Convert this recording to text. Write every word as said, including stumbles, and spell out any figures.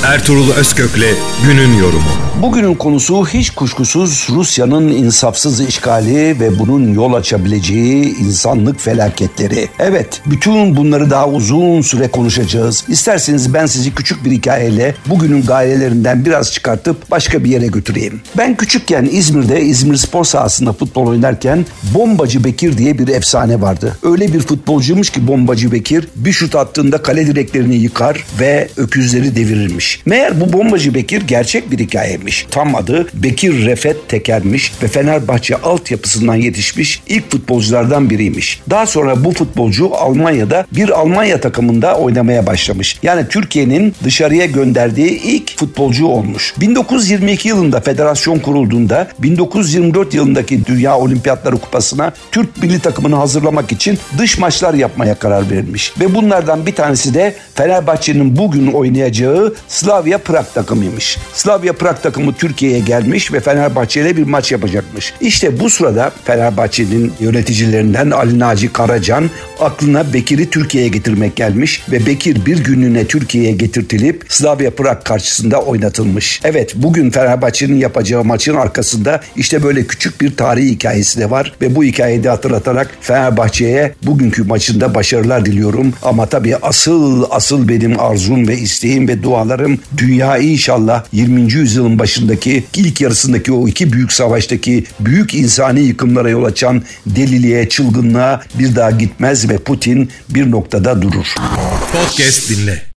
Ertuğrul Özkök'le günün yorumu. Bugünün konusu hiç kuşkusuz Rusya'nın insafsız işgali ve bunun yol açabileceği insanlık felaketleri. Evet, bütün bunları daha uzun süre konuşacağız. İsterseniz ben sizi küçük bir hikayeyle bugünün gayelerinden biraz çıkartıp başka bir yere götüreyim. Ben küçükken İzmir'de İzmir spor sahasında futbol oynarken Bombacı Bekir diye bir efsane vardı. Öyle bir futbolcuymuş ki Bombacı Bekir bir şut attığında kale direklerini yıkar ve öküzleri devirirmiş. Meğer bu Bombacı Bekir gerçek bir hikayeymiş. Tam adı Bekir Refet Teker'miş ve Fenerbahçe altyapısından yetişmiş ilk futbolculardan biriymiş. Daha sonra bu futbolcu Almanya'da bir Almanya takımında oynamaya başlamış. Yani Türkiye'nin dışarıya gönderdiği ilk futbolcu olmuş. bin dokuz yüz yirmi iki yılında federasyon kurulduğunda bin dokuz yüz yirmi dört yılındaki Dünya Olimpiyatları Kupası'na Türk milli takımını hazırlamak için dış maçlar yapmaya karar verilmiş. Ve bunlardan bir tanesi de Fenerbahçe'nin bugün oynayacağı Slavia Prag takımıymış. Slavia Prag takımı Türkiye'ye gelmiş ve Fenerbahçe ile bir maç yapacakmış. İşte bu sırada Fenerbahçe'nin yöneticilerinden Ali Naci Karacan aklına Bekir'i Türkiye'ye getirmek gelmiş ve Bekir bir günlüğüne Türkiye'ye getirtilip Slavia Prag karşısında oynatılmış. Evet, bugün Fenerbahçe'nin yapacağı maçın arkasında işte böyle küçük bir tarihi hikayesi de var ve bu hikayeyi de hatırlatarak Fenerbahçe'ye bugünkü maçında başarılar diliyorum. Ama tabii asıl asıl benim arzum ve isteğim ve dualarım dünya inşallah yirminci yüzyılın başındaki ilk yarısındaki o iki büyük savaştaki büyük insani yıkımlara yol açan deliliğe, çılgınlığa bir daha gitmez ve Putin bir noktada durur. Podcast dinle.